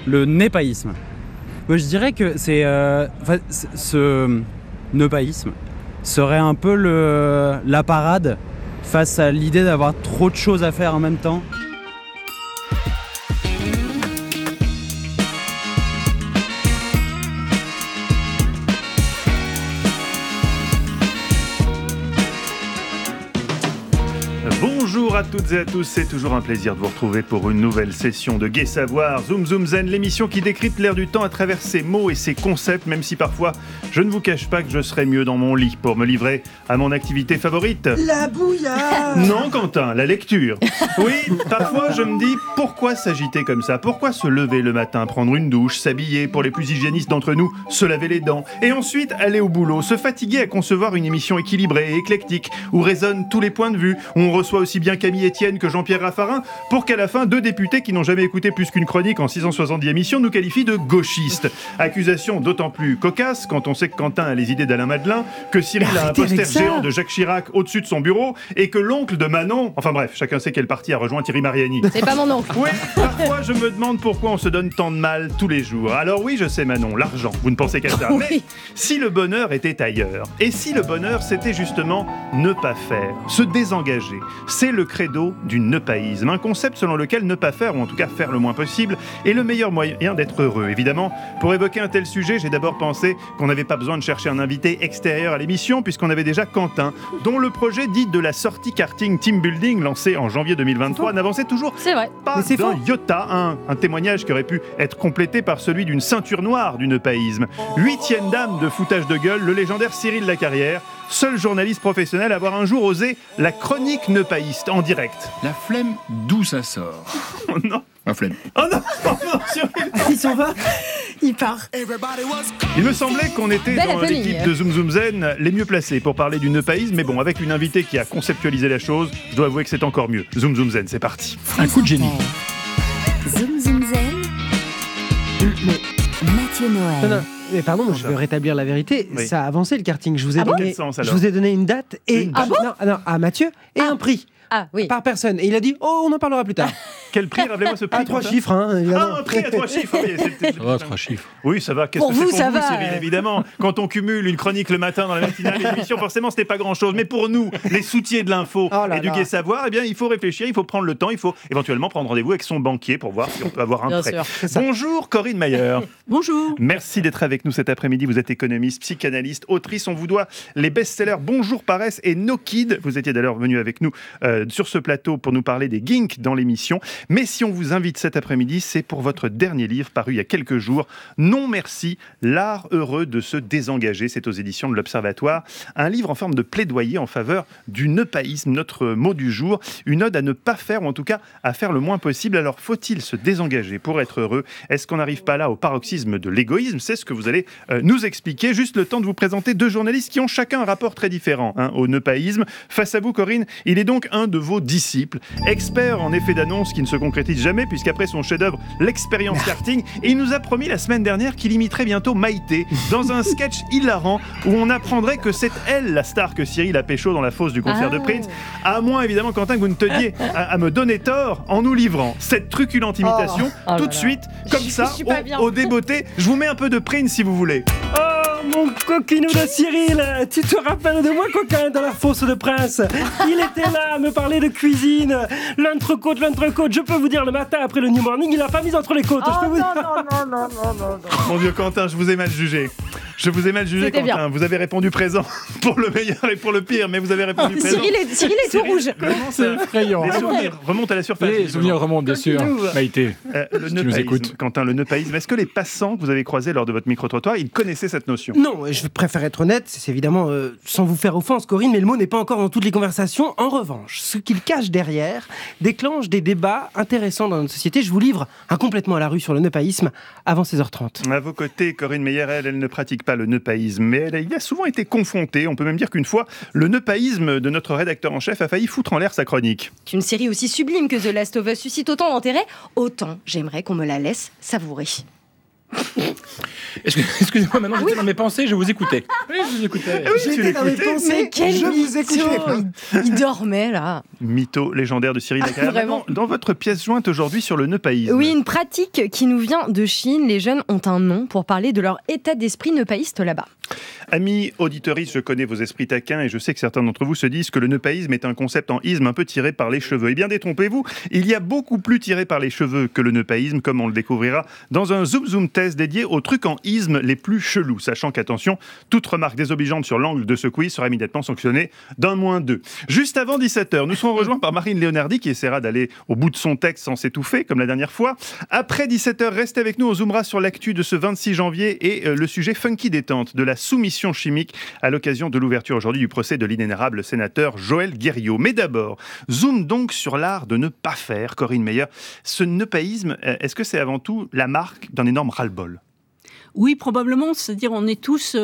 le népaïsme. Moi, je dirais que ce neupaïsme serait un peu la parade face à l'idée d'avoir trop de choses à faire en même temps. Bonjour à toutes et à tous, c'est toujours un plaisir de vous retrouver pour une nouvelle session de Gai Savoir, Zoom Zoom Zen, l'émission qui décrypte l'air du temps à travers ses mots et ses concepts, même si parfois je ne vous cache pas que je serais mieux dans mon lit pour me livrer à mon activité favorite. La bouillarde. Non Quentin, la lecture. Oui, parfois je me dis pourquoi s'agiter comme ça, pourquoi se lever le matin, prendre une douche, s'habiller, pour les plus hygiénistes d'entre nous, se laver les dents, et ensuite aller au boulot, se fatiguer à concevoir une émission équilibrée et éclectique, où résonnent tous les points de vue, où on reçoit aussi bien Camille Etienne que Jean-Pierre Raffarin, pour qu'à la fin, deux députés qui n'ont jamais écouté plus qu'une chronique en 670 émissions nous qualifient de gauchistes. Accusation d'autant plus cocasse quand on sait que Quentin a les idées d'Alain Madelin, que Cyril a un poster géant de Jacques Chirac au-dessus de son bureau, et que l'oncle de Manon, enfin bref, chacun sait quel parti a rejoint Thierry Mariani. C'est pas mon oncle. Oui, parfois je me demande pourquoi on se donne tant de mal tous les jours. Alors oui, je sais Manon, l'argent, vous ne pensez qu'à ça. Oui. Mais si le bonheur était ailleurs, et si le bonheur c'était justement ne pas faire, se désengager, c'est le credo du neupaïsme, un concept selon lequel ne pas faire, ou en tout cas faire le moins possible, est le meilleur moyen d'être heureux. Évidemment, pour évoquer un tel sujet, j'ai d'abord pensé qu'on n'avait pas besoin de chercher un invité extérieur à l'émission, puisqu'on avait déjà Quentin, dont le projet dit de la sortie karting team building lancé en janvier 2023 n'avançait toujours C'est vrai. pas d'un iota, un témoignage qui aurait pu être complété par celui d'une ceinture noire du neupaïsme. 8e dame de foutage de gueule, le légendaire Cyril Lacarrière, seul journaliste professionnel à avoir un jour osé la chronique neupaïste en direct. La flemme, d'où ça sort? Oh non. La flemme. Oh non, oh non, Cyril. Il s'en va. Il part. Il me semblait qu'on était Belle dans happening. l'équipe de Zoom Zoom Zen les mieux placés pour parler du neupaïsme, mais bon, avec une invitée qui a conceptualisé la chose, je dois avouer que c'est encore mieux. Zoom Zoom Zen, c'est parti. Un coup de génie. Zoom Zoom Zen. Mathieu Noël. Non, mais pardon, je veux rétablir la vérité. Oui. Ça a avancé le karting. Je vous ai Ah bon donné, Quel sens, alors je vous ai donné une date et Une date non, à Mathieu et un prix Ah oui. par personne. Et il a dit on en parlera plus tard. Quel prix, rappelez-moi ce prix. À 3 Quentin chiffres, hein, évidemment. Ah, un prix à 3 chiffres. Oui, Ça va, 3 chiffres. Oui, ça va. Qu'est-ce Pour que c'est vous, pour ça vous, va. Cyril, évidemment. Quand on cumule une chronique le matin dans la matinale et l'émission, forcément, ce n'est pas grand-chose. Mais pour nous, les soutiers de l'info Oh là et du là. Gai Savoir, eh bien, il faut réfléchir, il faut prendre le temps, il faut éventuellement prendre rendez-vous avec son banquier pour voir si on peut avoir un Bien prêt. sûr. Bonjour, Corinne Mayer. Bonjour. Merci d'être avec nous cet après-midi. Vous êtes économiste, psychanalyste, autrice. On vous doit les best-sellers Bonjour Paresse et No Kid. Vous étiez d'ailleurs venu avec nous sur ce plateau pour nous parler des ginks dans l'émission. Mais si on vous invite cet après-midi, c'est pour votre dernier livre paru il y a quelques jours. Non merci, l'art heureux de se désengager. C'est aux éditions de l'Observatoire. Un livre en forme de plaidoyer en faveur du neupaïsme, notre mot du jour. Une ode à ne pas faire, ou en tout cas à faire le moins possible. Alors faut-il se désengager pour être heureux? Est-ce qu'on n'arrive pas là au paroxysme de l'égoïsme? C'est ce que vous allez nous expliquer. Juste le temps de vous présenter deux journalistes qui ont chacun un rapport très différent au neupaïsme. Face à vous, Corinne, il est donc un de vos disciples, expert en effets d'annonce qui ne se concrétise jamais, puisqu'après son chef-d'œuvre, l'expérience karting, et il nous a promis la semaine dernière qu'il imiterait bientôt Maïté dans un sketch hilarant où on apprendrait que c'est elle la star que Cyril a pécho dans la fosse du concert de Prince. À moins évidemment, Quentin, que vous ne teniez à me donner tort en nous livrant cette truculente imitation Oh tout là de là. suite, comme ça, suis pas bien. au débeauté. Je vous mets un peu de Prince si vous voulez. Oh, mon coquinou de Cyril, tu te rappelles de moi, coquin, dans la fosse de Prince? Il était là à me parler de cuisine. L'entrecôte, je peux vous dire, le matin après le New Morning, il a pas mis entre les côtes. je peux vous dire. Non. Mon Dieu, Quentin, je vous ai mal jugé. Je vous ai mal jugé, C'était Quentin. bien. Vous avez répondu présent pour le meilleur et pour le pire, mais vous avez répondu présent. Cyril est tout rouge. Comment C'est ça effrayant. Les souvenirs remontent à la surface. Les souvenirs remontent, bien sûr. Maïté. Le tu nous neupaïsme, écoutes. Quentin, le neupaïsme. Est-ce que les passants que vous avez croisés lors de votre micro-trottoir, ils connaissaient cette notion? Non, je préfère être honnête, c'est évidemment sans vous faire offense, Corinne, mais le mot n'est pas encore dans toutes les conversations. En revanche, ce qu'il cache derrière déclenche des débats intéressants dans notre société. Je vous livre un complètement à la rue sur le neupaïsme avant 16h30. À vos côtés, Corinne Meyer, elle ne pratique pas le neupaïsme, mais elle y a souvent été confrontée. On peut même dire qu'une fois, le neupaïsme de notre rédacteur en chef a failli foutre en l'air sa chronique. Qu'une série aussi sublime que The Last of Us suscite autant d'intérêt, autant j'aimerais qu'on me la laisse savourer. Excusez-moi, maintenant j'étais dans mes pensées, je vous écoutais. Oui, je vous écoutais. J'étais dans mes pensées. Mais quel mytho. Il dormait là. Mytho légendaire de Cyril Lacarrière. Vraiment. Dans votre pièce jointe aujourd'hui sur le neupaïsme. Oui, une pratique qui nous vient de Chine. Les jeunes ont un nom pour parler de leur état d'esprit neupaïste là-bas. Amis auditeuristes, je connais vos esprits taquins et je sais que certains d'entre vous se disent que le neupaïsme est un concept en isme un peu tiré par les cheveux. Eh bien, détrompez-vous, il y a beaucoup plus tiré par les cheveux que le neupaïsme, comme on le découvrira dans un Zoom Zoom test dédié aux trucs en isme les plus chelous. Sachant qu'attention, toute remarque désobligeante sur l'angle de ce quiz sera immédiatement sanctionnée d'1-2. Juste avant 17h, nous serons rejoints par Marine Léonardi qui essaiera d'aller au bout de son texte sans s'étouffer, comme la dernière fois. Après 17h, restez avec nous, on zoomera sur l'actu de ce 26 janvier et le sujet funky détente de la soumission chimique à l'occasion de l'ouverture aujourd'hui du procès de l'inénarrable sénateur Joël Guerriau. Mais d'abord, zoom donc sur l'art de ne pas faire, Corinne Meyer. Ce neupaïsme, est-ce que c'est avant tout la marque d'un énorme ras-le-bol ? Oui, probablement. C'est-à-dire, on est tous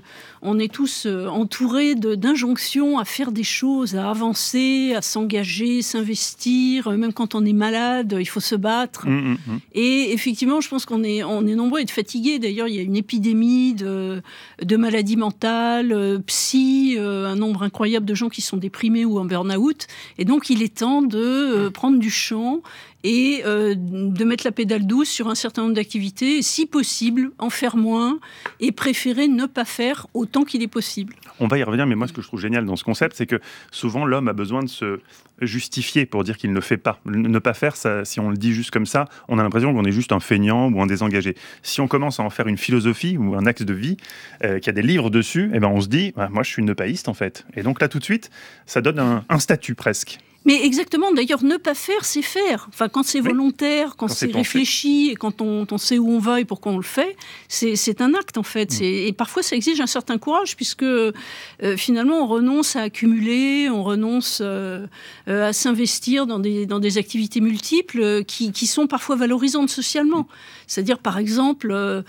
entourés d'injonctions à faire des choses, à avancer, à s'engager, s'investir. Même quand on est malade, il faut se battre. Et effectivement, je pense qu'on est nombreux à être fatigués. D'ailleurs, il y a une épidémie de maladies mentales, psy, un nombre incroyable de gens qui sont déprimés ou en burn-out. Et donc, il est temps de prendre du champ et de mettre la pédale douce sur un certain nombre d'activités, et si possible, en faire moins, et préférer ne pas faire autant qu'il est possible. On va y revenir, mais moi, ce que je trouve génial dans ce concept, c'est que souvent, l'homme a besoin de se justifier pour dire qu'il ne fait pas. Ne pas faire, ça, si on le dit juste comme ça, on a l'impression qu'on est juste un feignant ou un désengagé. Si on commence à en faire une philosophie ou un axe de vie, qu'il y a des livres dessus, eh ben on se dit, moi, je suis neupaïste, en fait. Et donc là, tout de suite, ça donne un statut, presque. Mais exactement, d'ailleurs, ne pas faire, c'est faire. Enfin, quand c'est volontaire, quand c'est réfléchi, et quand on sait où on va et pourquoi on le fait, c'est un acte, en fait. Et parfois, ça exige un certain courage, puisque finalement, on renonce à accumuler, on renonce à s'investir dans des activités multiples qui sont parfois valorisantes socialement. C'est-à-dire, par exemple,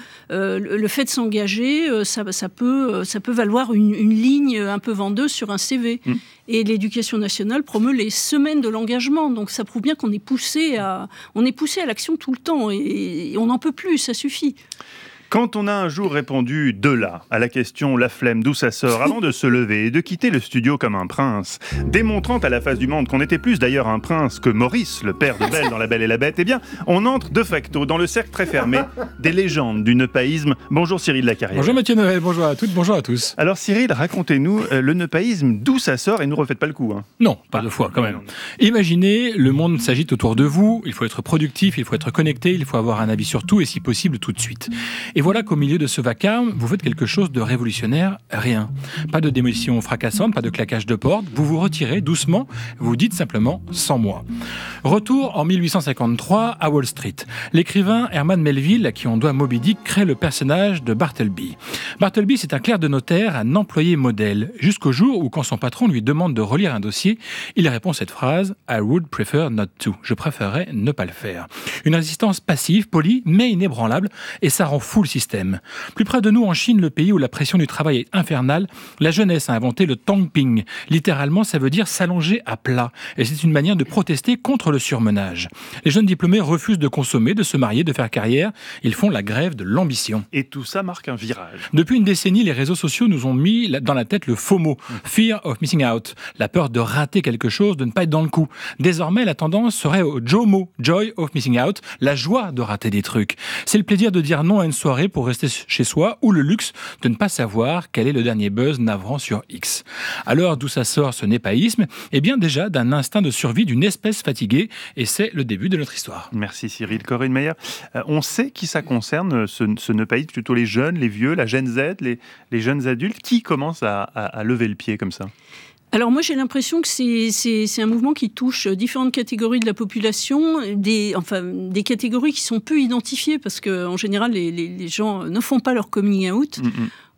le fait de s'engager, ça peut valoir une ligne un peu vendeuse sur un CV. Et l'éducation nationale promeut les semaines de l'engagement. Donc ça prouve bien qu'on est poussé à l'action tout le temps. Et on n'en peut plus, ça suffit. Quand on a un jour répondu de là à la question la flemme d'où ça sort avant de se lever et de quitter le studio comme un prince, démontrant à la face du monde qu'on était plus d'ailleurs un prince que Maurice, le père de Belle dans La Belle et la Bête, eh bien on entre de facto dans le cercle très fermé des légendes du neupaïsme. Bonjour Cyril Lacarrière. Bonjour Mathieu Noël, bonjour à toutes, bonjour à tous. Alors Cyril, racontez-nous le neupaïsme, d'où ça sort et ne nous refaites pas le coup. Non, pas deux fois quand même. Imaginez, le monde s'agite autour de vous, il faut être productif, il faut être connecté, il faut avoir un avis sur tout et si possible tout de suite. Et voilà qu'au milieu de ce vacarme, vous faites quelque chose de révolutionnaire, rien. Pas de démolition fracassante, pas de claquage de porte, vous vous retirez doucement, vous dites simplement « sans moi ». Retour en 1853 à Wall Street. L'écrivain Herman Melville, à qui on doit Moby Dick, crée le personnage de Bartleby. Bartleby, c'est un clerc de notaire, un employé modèle, jusqu'au jour où, quand son patron lui demande de relire un dossier, il répond cette phrase « I would prefer not to ». Je préférerais ne pas le faire. Une résistance passive, polie, mais inébranlable, et ça rend fou le système. Plus près de nous, en Chine, le pays où la pression du travail est infernale, la jeunesse a inventé le tongping. Littéralement, ça veut dire s'allonger à plat. Et c'est une manière de protester contre le surmenage. Les jeunes diplômés refusent de consommer, de se marier, de faire carrière. Ils font la grève de l'ambition. Et tout ça marque un virage. Depuis une décennie, les réseaux sociaux nous ont mis dans la tête le FOMO, Fear of Missing Out, la peur de rater quelque chose, de ne pas être dans le coup. Désormais, la tendance serait au JOMO, Joy of Missing Out, la joie de rater des trucs. C'est le plaisir de dire non à une soirée pour rester chez soi, ou le luxe de ne pas savoir quel est le dernier buzz navrant sur X. Alors, d'où ça sort ce népaïsme ? Eh bien déjà d'un instinct de survie d'une espèce fatiguée, et c'est le début de notre histoire. Merci Cyril. Corinne Meyer, on sait qui ça concerne, ce neupaïsme, plutôt les jeunes, les vieux, la Gen Z, les jeunes adultes, qui commencent à lever le pied comme ça ? Alors moi j'ai l'impression que c'est un mouvement qui touche différentes catégories de la population, des catégories qui sont peu identifiées parce qu'en général les gens ne font pas leur coming out.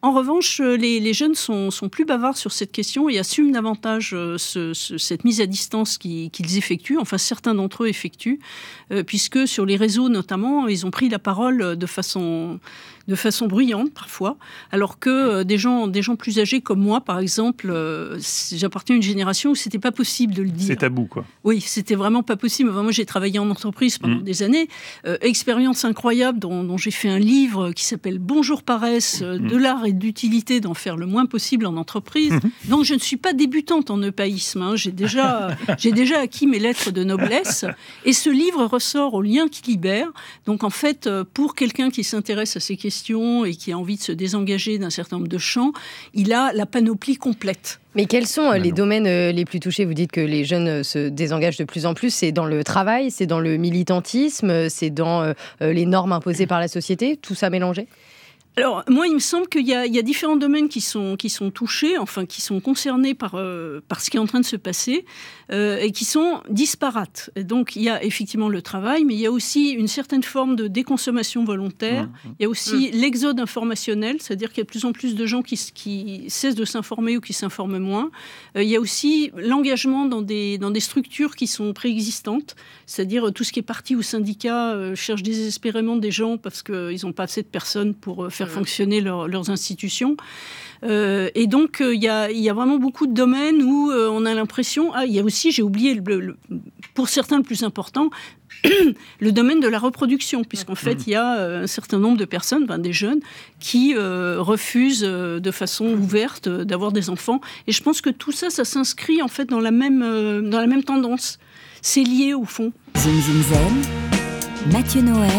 En revanche, les jeunes sont plus bavards sur cette question et assument davantage cette mise à distance qu'ils effectuent, enfin certains d'entre eux effectuent, puisque sur les réseaux notamment, ils ont pris la parole de façon bruyante parfois, alors que des gens plus âgés comme moi, par exemple, j'appartiens à une génération où c'était pas possible de le dire. C'est tabou, quoi. Oui, c'était vraiment pas possible. Enfin, moi, j'ai travaillé en entreprise pendant des années. Expérience incroyable dont j'ai fait un livre qui s'appelle Bonjour paresse, de l'art et d'utilité d'en faire le moins possible en entreprise. Donc, je ne suis pas débutante en eupéisme. Hein. J'ai déjà acquis mes lettres de noblesse. Et ce livre ressort au lien qui libère. Donc, en fait, pour quelqu'un qui s'intéresse à ces questions et qui a envie de se désengager d'un certain nombre de champs, il a la panoplie complète. Mais quels sont les domaines les plus touchés ? Vous dites que les jeunes se désengagent de plus en plus. C'est dans le travail, c'est dans le militantisme, c'est dans les normes imposées par la société, tout ça mélangé ? Alors, moi, il me semble qu'il y a différents domaines qui sont touchés, enfin, qui sont concernés par ce qui est en train de se passer, et qui sont disparates. Et donc, il y a effectivement le travail, mais il y a aussi une certaine forme de déconsommation volontaire. Il y a aussi l'exode informationnel, c'est-à-dire qu'il y a de plus en plus de gens qui cessent de s'informer ou qui s'informent moins. Il y a aussi l'engagement dans des structures qui sont préexistantes, c'est-à-dire tout ce qui est parti ou syndicat cherche désespérément des gens parce qu'ils n'ont pas assez de personnes pour faire fonctionner leurs institutions. Et donc, il y a vraiment beaucoup de domaines où on a l'impression... il y a aussi, j'ai oublié, pour certains le plus important, le domaine de la reproduction, puisqu'en fait, il y a un certain nombre de personnes, des jeunes, qui refusent de façon ouverte d'avoir des enfants. Et je pense que tout ça, ça s'inscrit en fait dans la même tendance. C'est lié au fond. Zoom Zoom Zen, Mathieu Noël,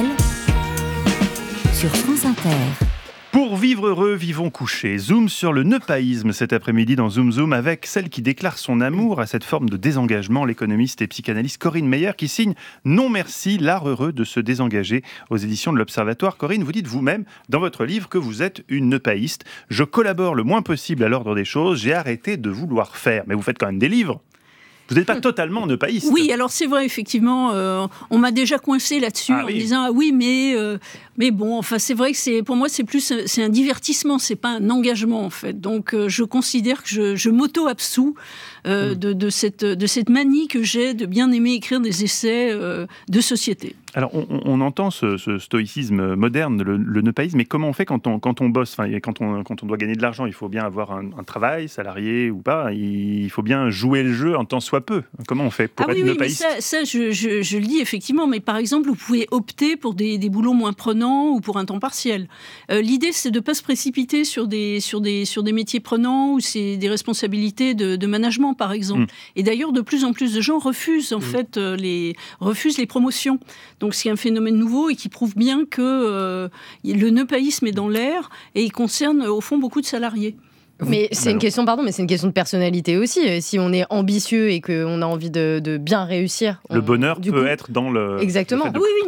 sur France Inter. Pour vivre heureux, vivons couchés. Zoom sur le neupaïsme cet après-midi dans Zoom Zoom avec celle qui déclare son amour à cette forme de désengagement, l'économiste et psychanalyste Corinne Meyer qui signe « Non merci, l'art heureux de se désengager » aux éditions de l'Observatoire. Corinne, vous dites vous-même dans votre livre que vous êtes une neupaïste. Je collabore le moins possible à l'ordre des choses, j'ai arrêté de vouloir faire. Mais vous faites quand même des livres. Vous n'êtes pas totalement neupaïste. Oui, alors c'est vrai, effectivement, on m'a déjà coincé là-dessus en disant « Ah oui, mais bon, enfin c'est vrai que pour moi c'est un divertissement, c'est pas un engagement en fait. Donc je considère que je m'auto-absous de cette manie que j'ai de bien aimer écrire des essais de société. Alors on entend ce stoïcisme moderne, le neupaïsme, mais comment on fait quand on bosse, quand on doit gagner de l'argent? Il faut bien avoir un travail, salarié ou pas, il faut bien jouer le jeu en tant soit peu. Comment on fait pour être neupaïste? Ça je le dis effectivement, mais par exemple vous pouvez opter pour des boulots moins prenants ou pour un temps partiel. L'idée c'est de ne pas se précipiter sur des métiers prenants ou c'est des responsabilités de management par exemple. Et d'ailleurs de plus en plus de gens refusent en fait les promotions. Donc c'est un phénomène nouveau et qui prouve bien que le neupaïsme est dans l'air et il concerne au fond beaucoup de salariés. Mais c'est une question, mais c'est une question de personnalité aussi. Si on est ambitieux et qu'on a envie de bien réussir, le bonheur peut être dans le. Exactement.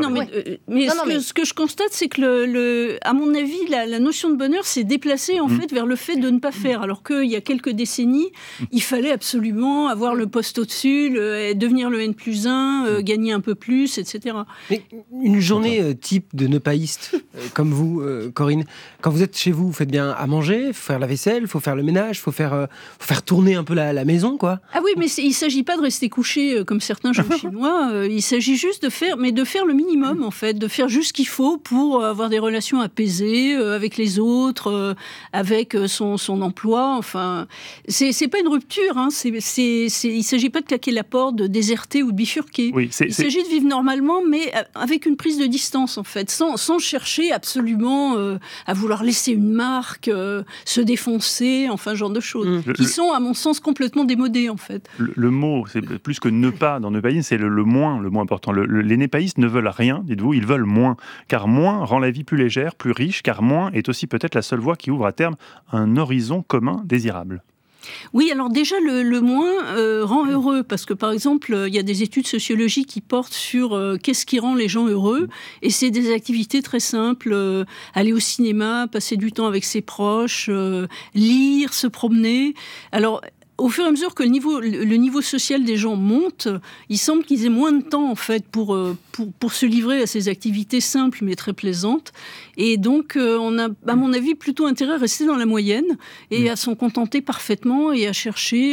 Ce que je constate, c'est que à mon avis, la notion de bonheur s'est déplacée en fait vers le fait de ne pas faire. Alors qu'il y a quelques décennies, il fallait absolument avoir le poste au-dessus, devenir le N+1, gagner un peu plus, etc. Mais une journée type de neupaïste, comme vous, Corinne, quand vous êtes chez vous, vous faites bien à manger, il faut faire la vaisselle, il faut faire le ménage, il faut faire tourner un peu la maison, quoi. Ah oui, mais il ne s'agit pas de rester couché comme certains jeunes chinois. Il s'agit juste de faire le minimum, en fait, de faire juste ce qu'il faut pour avoir des relations apaisées avec les autres, avec son emploi. Enfin, c'est pas une rupture. Hein. Il ne s'agit pas de claquer la porte, de déserter ou de bifurquer. Oui, il s'agit de vivre normalement, mais avec une prise de distance, en fait, sans chercher absolument à vouloir laisser une marque, se défoncer, enfin, genre de choses, qui sont, à mon sens, complètement démodées, en fait. Le mot, c'est plus que ne pas dans neupaïsme, c'est le moins important. Les neupaïstes ne veulent rien, dites-vous, ils veulent moins. Car moins rend la vie plus légère, plus riche, car moins est aussi peut-être la seule voie qui ouvre à terme un horizon commun désirable. Oui, alors déjà, le moins rend heureux, parce que par exemple, il y a des études sociologiques qui portent sur qu'est-ce qui rend les gens heureux, et c'est des activités très simples, aller au cinéma, passer du temps avec ses proches, lire, se promener. Alors, au fur et à mesure que le niveau social des gens monte, il semble qu'ils aient moins de temps en fait pour se livrer à ces activités simples mais très plaisantes. Et donc, on a, à mon avis, plutôt intérêt à rester dans la moyenne et à s'en contenter parfaitement et à chercher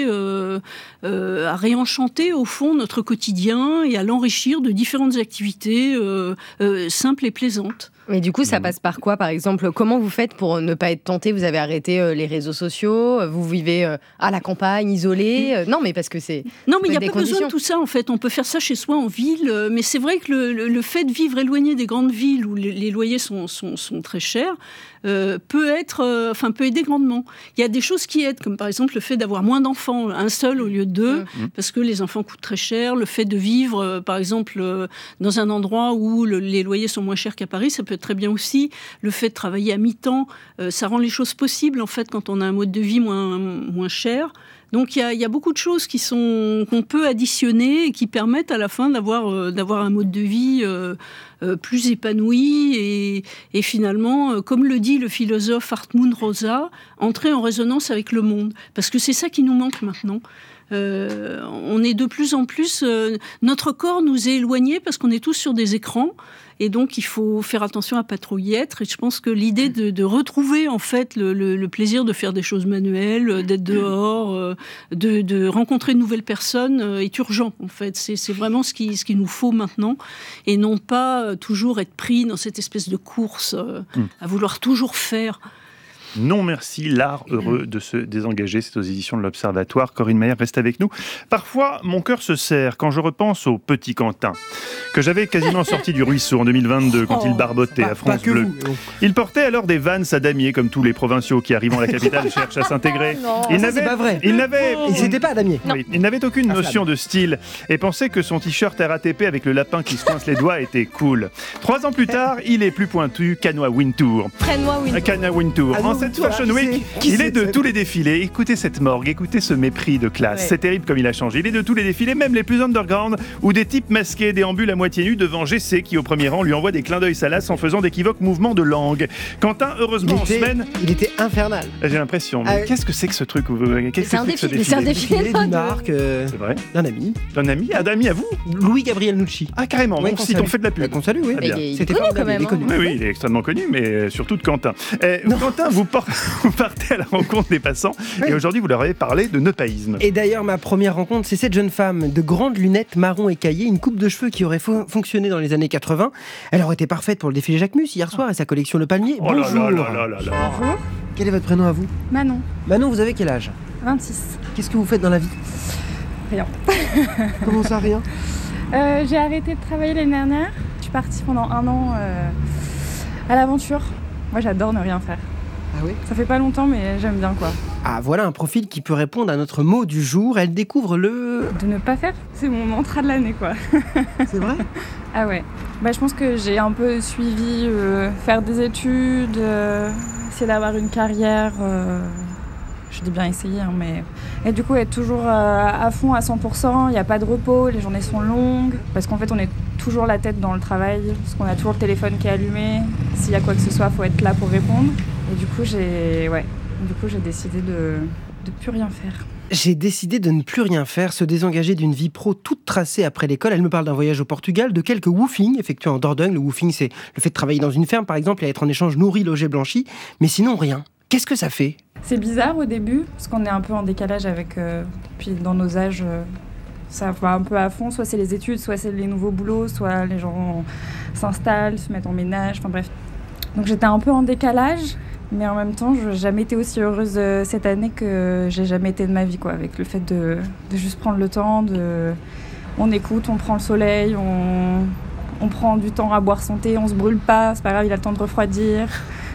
à réenchanter au fond notre quotidien et à l'enrichir de différentes activités simples et plaisantes. Mais du coup, ça passe par quoi, par exemple ? Comment vous faites pour ne pas être tenté ? Vous avez arrêté les réseaux sociaux, vous vivez à la campagne, isolé. Non, mais parce que c'est... Non, mais il n'y a pas besoin de tout ça, en fait. On peut faire ça chez soi, en ville. Mais c'est vrai que le fait de vivre éloigné des grandes villes où les loyers sont très chers, peut aider grandement. Il y a des choses qui aident, comme par exemple le fait d'avoir moins d'enfants, un seul au lieu de deux, parce que les enfants coûtent très cher. Le fait de vivre, par exemple, dans un endroit où les loyers sont moins chers qu'à Paris, ça peut être très bien aussi. Le fait de travailler à mi-temps, ça rend les choses possibles, en fait, quand on a un mode de vie moins cher. Donc il y a beaucoup de choses qu'on peut additionner et qui permettent à la fin d'avoir un mode de vie plus épanoui et finalement, comme le dit le philosophe Hartmut Rosa, entrer en résonance avec le monde. Parce que c'est ça qui nous manque maintenant. On est de plus en plus... notre corps nous est éloigné parce qu'on est tous sur des écrans. Et donc, il faut faire attention à ne pas trop y être. Et je pense que l'idée de retrouver, en fait, le plaisir de faire des choses manuelles, d'être dehors, de rencontrer de nouvelles personnes est urgent, en fait. C'est vraiment ce qu'il nous faut maintenant. Et non pas toujours être pris dans cette espèce de course à vouloir toujours faire. Non merci, l'art heureux de se désengager, c'est aux éditions de l'Observatoire. Corinne Mayer reste avec nous. Parfois, mon cœur se serre quand je repense au petit Quentin, que j'avais quasiment sorti du ruisseau en 2022 quand il barbotait à France Bleu. Il portait alors des Vans à damier comme tous les provinciaux qui, arrivant à la capitale, cherchent à s'intégrer. C'est pas vrai. C'était pas à damier. Oui, il n'avait aucune notion de style et pensait que son t-shirt RATP avec le lapin qui se coince les doigts était cool. 3 ans plus tard, il est plus pointu qu'Anoa Wintour. Canoa Wintour. En cette Fashion Week, il est de tous les défilés. Écoutez cette morgue, écoutez ce mépris de classe. Ouais. C'est terrible comme il a changé. Il est de tous les défilés, même les plus underground, où des types masqués déambulent à moitié nus devant GC qui, au premier rang, lui envoie des clins d'œil salaces en faisant d'équivoques mouvements de langue. Quentin, heureusement, en semaine... Il était infernal. J'ai l'impression. Mais qu'est-ce que c'est que ce truc C'est un défilé. C'est un défilé d'une marque. C'est vrai. D'un ami. D'un ami à vous Louis-Gabriel Nucci. Ah, carrément. Ouais, on fait de la pub. Qu'on salue, oui. C'était connu quand même. Oui, il est extrêmement connu, mais surtout de Quentin. Quentin, vous partez à la rencontre des passants et aujourd'hui vous leur avez parlé de neupaïsme. Et d'ailleurs ma première rencontre, c'est cette jeune femme de grandes lunettes marron écaillées, une coupe de cheveux qui aurait fonctionné dans les années 80. Elle aurait été parfaite pour le défilé Jacquemus hier soir et sa collection Le Palmier. Oh Bonjour. Bonjour. Quel est votre prénom à vous ? Manon. Manon, vous avez quel âge ? 26. Qu'est-ce que vous faites dans la vie ? Rien. Comment ça, rien ? J'ai arrêté de travailler l'année dernière. Je suis partie pendant 1 an à l'aventure. Moi j'adore ne rien faire. Ah oui ? Ça fait pas longtemps mais j'aime bien quoi. Ah voilà un profil qui peut répondre à notre mot du jour. Elle découvre le... De ne pas faire, c'est mon mantra de l'année quoi. C'est vrai ? Ah ouais. Je pense que j'ai un peu suivi faire des études, essayer d'avoir une carrière. Je dis bien essayer, hein, mais... Et du coup, être toujours à fond, à 100%, il n'y a pas de repos, les journées sont longues, parce qu'en fait, on est toujours la tête dans le travail, parce qu'on a toujours le téléphone qui est allumé. S'il y a quoi que ce soit, il faut être là pour répondre. Et du coup, j'ai décidé de plus rien faire. J'ai décidé de ne plus rien faire, se désengager d'une vie pro toute tracée après l'école. Elle me parle d'un voyage au Portugal, de quelques woofings effectués en Dordogne. Le woofing, c'est le fait de travailler dans une ferme, par exemple, et être en échange nourri, logé, blanchi. Mais sinon, rien. Qu'est-ce que ça fait ? C'est bizarre au début, parce qu'on est un peu en décalage avec... puis dans nos âges, ça va un peu à fond. Soit c'est les études, soit c'est les nouveaux boulots, soit les gens s'installent, se mettent en ménage, enfin bref. Donc j'étais un peu en décalage, mais en même temps, je n'ai jamais été aussi heureuse cette année que j'ai jamais été de ma vie, quoi, avec le fait de juste prendre le temps, on écoute, on prend le soleil, on prend du temps à boire son thé, on se brûle pas, c'est pas grave, il a le temps de refroidir.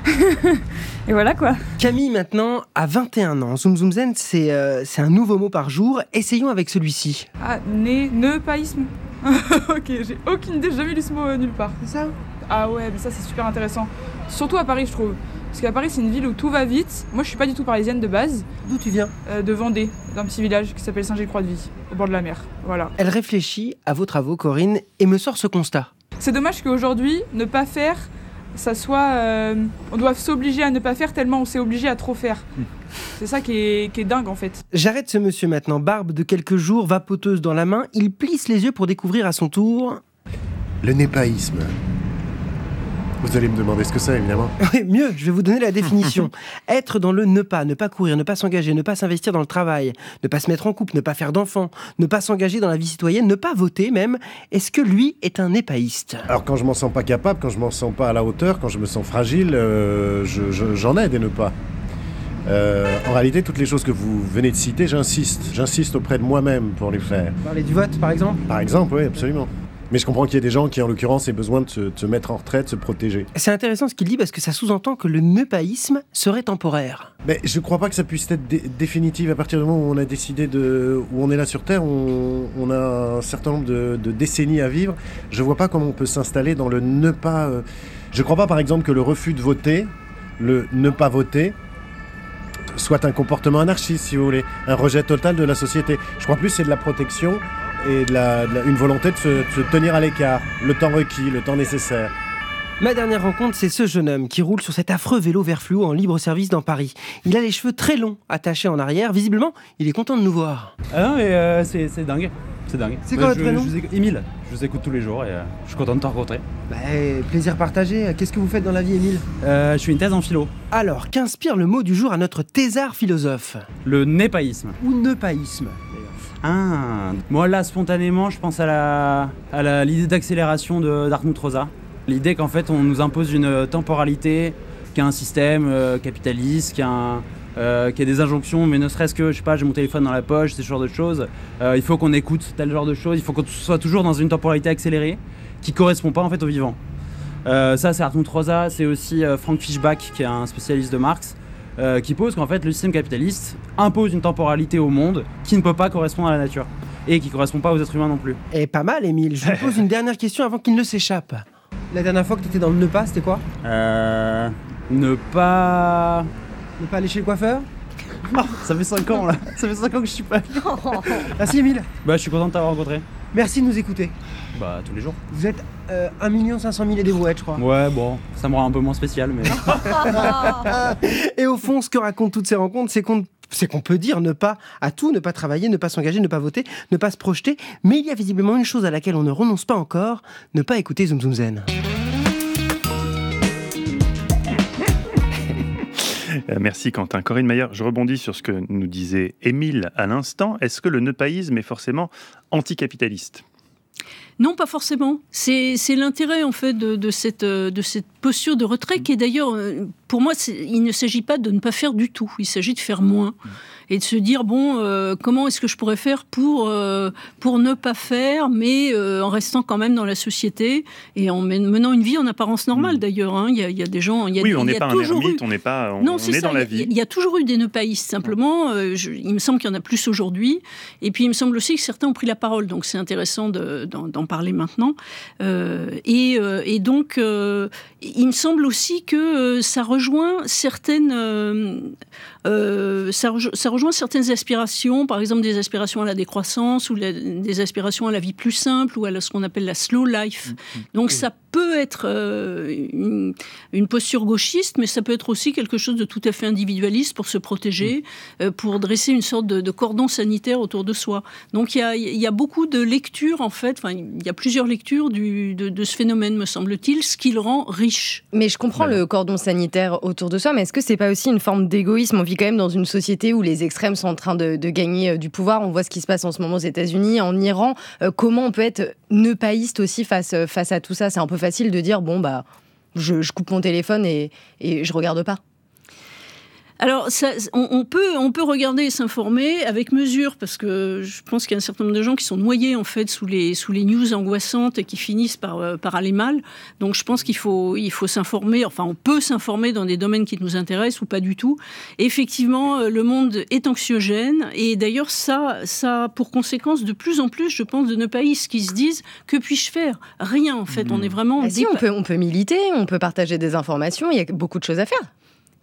Et voilà quoi. Camille maintenant a 21 ans. Zoom Zoom Zen, c'est un nouveau mot par jour. Essayons avec celui-ci. Ah, neupaïsme. Ok, j'ai aucune idée, j'ai jamais lu ce mot nulle part. C'est ça ? Ah ouais, mais ça c'est super intéressant. Surtout à Paris je trouve. Parce qu'à Paris c'est une ville où tout va vite. Moi je suis pas du tout parisienne de base. D'où tu viens ? De Vendée, d'un petit village qui s'appelle Saint-Gilles-Croix-de-Vie, au bord de la mer. Voilà. Elle réfléchit à vos travaux, Corinne, et me sort ce constat. C'est dommage qu'aujourd'hui, ne pas faire... ça soit... on doit s'obliger à ne pas faire tellement on s'est obligé à trop faire. C'est ça qui est dingue en fait. J'arrête ce monsieur maintenant, barbe de quelques jours, vapoteuse dans la main, il plisse les yeux pour découvrir à son tour... Le népaïsme. Vous allez me demander ce que c'est, évidemment. Oui, mieux, je vais vous donner la définition. Être dans le ne pas courir, ne pas s'engager, ne pas s'investir dans le travail, ne pas se mettre en couple, ne pas faire d'enfants, ne pas s'engager dans la vie citoyenne, ne pas voter même. Est-ce que lui est un népaïste ? Alors quand je m'en sens pas capable, quand je m'en sens pas à la hauteur, quand je me sens fragile, j'en ai des ne pas. En réalité, toutes les choses que vous venez de citer, j'insiste auprès de moi-même pour les faire. Parler du vote, par exemple ? Par exemple, oui, absolument. Mais je comprends qu'il y ait des gens qui, en l'occurrence, aient besoin de se mettre en retraite, de se protéger. C'est intéressant ce qu'il dit parce que ça sous-entend que le neupaïsme serait temporaire. Mais je ne crois pas que ça puisse être définitif. À partir du moment où on a décidé où on est là sur Terre, on a un certain nombre de décennies à vivre. Je ne vois pas comment on peut s'installer dans le ne pas... Je ne crois pas, par exemple, que le refus de voter, le ne pas voter, soit un comportement anarchiste, si vous voulez, un rejet total de la société. Je crois plus que c'est de la protection et une volonté de se tenir à l'écart, le temps requis, le temps nécessaire. Ma dernière rencontre, c'est ce jeune homme qui roule sur cet affreux vélo vert fluo en libre service dans Paris. Il a les cheveux très longs, attachés en arrière. Visiblement, il est content de nous voir. Ah non, mais c'est dingue. C'est dingue. C'est quoi votre prénom ? Émile. Je vous écoute tous les jours et je suis content de te rencontrer. Plaisir partagé. Qu'est-ce que vous faites dans la vie, Émile ? Je fais une thèse en philo. Alors, qu'inspire le mot du jour à notre thésard philosophe ? Le népaïsme. Ou neupaïsme ? Ah, moi là, spontanément, je pense à l'idée d'accélération d'Hartmut Rosa. L'idée qu'en fait, on nous impose une temporalité, qu'il y a un système capitaliste, qu'il y a des injonctions, mais ne serait-ce que, je sais pas, j'ai mon téléphone dans la poche, ce genre de choses. Il faut qu'on écoute tel genre de choses, il faut qu'on soit toujours dans une temporalité accélérée qui correspond pas en fait au vivant. Ça, c'est Hartmut Rosa, c'est aussi Frank Fischbach, qui est un spécialiste de Marx, qui pose qu'en fait le système capitaliste impose une temporalité au monde qui ne peut pas correspondre à la nature et qui ne correspond pas aux êtres humains non plus. Et pas mal, Émile. Je vous pose une dernière question avant qu'il ne s'échappe. La dernière fois que tu étais dans le ne pas, c'était quoi ? Ne pas aller chez le coiffeur ? Ça fait 5 ans là. Ça fait 5 ans que je suis pas allé. Merci Émile. Je suis content de t'avoir rencontré. Merci de nous écouter. Tous les jours. Vous êtes 1 500 000 et des brouettes, je crois. Ouais, bon, ça me rend un peu moins spécial, mais... Et au fond, ce que racontent toutes ces rencontres, c'est qu'on peut dire ne pas à tout, ne pas travailler, ne pas s'engager, ne pas voter, ne pas se projeter. Mais il y a visiblement une chose à laquelle on ne renonce pas encore, ne pas écouter Zoom Zoom Zen. Merci Quentin. Corinne Mayer, je rebondis sur ce que nous disait Émile à l'instant. Est-ce que le neupaïsme est forcément anticapitaliste ? Non, pas forcément. C'est l'intérêt en fait de cette posture de retrait qui est d'ailleurs, pour moi, il ne s'agit pas de ne pas faire du tout. Il s'agit de faire moins et de se dire comment est-ce que je pourrais faire pour ne pas faire, mais en restant quand même dans la société et en menant une vie en apparence normale d'ailleurs. Hein. Il y a des gens, on n'est pas un ermite, on est dans la vie. Il y a toujours eu des neupaïstes. Simplement, il me semble qu'il y en a plus aujourd'hui. Et puis il me semble aussi que certains ont pris la parole. Donc c'est intéressant d'en parler maintenant. Et donc, il me semble aussi que ça rejoint certaines aspirations, par exemple des aspirations à la décroissance ou des aspirations à la vie plus simple ou à ce qu'on appelle la slow life. Donc ça peut être une posture gauchiste, mais ça peut être aussi quelque chose de tout à fait individualiste pour se protéger, pour dresser une sorte de cordon sanitaire autour de soi. Donc il y a beaucoup de lectures en fait, il y a plusieurs lectures de ce phénomène, me semble-t-il, ce qui le rend riche. Mais je comprends le cordon sanitaire autour de soi, mais est-ce que c'est pas aussi une forme d'égoïsme ? On vit quand même dans une société où les extrêmes sont en train de gagner du pouvoir. On voit ce qui se passe en ce moment aux États-Unis, en Iran. Comment on peut être neupaïste aussi face à tout ça ? C'est un peu facile de dire je coupe mon téléphone et je regarde pas. Alors, on peut regarder et s'informer avec mesure, parce que je pense qu'il y a un certain nombre de gens qui sont noyés en fait sous les news angoissantes et qui finissent par aller mal. Donc, je pense qu'il faut s'informer. Enfin, on peut s'informer dans des domaines qui nous intéressent ou pas du tout. Et effectivement, le monde est anxiogène, et d'ailleurs, ça a pour conséquence de plus en plus, je pense, de neupaïstes qui se disent que puis-je faire ? Rien en fait. On est vraiment. Si, on peut militer, on peut partager des informations. Il y a beaucoup de choses à faire.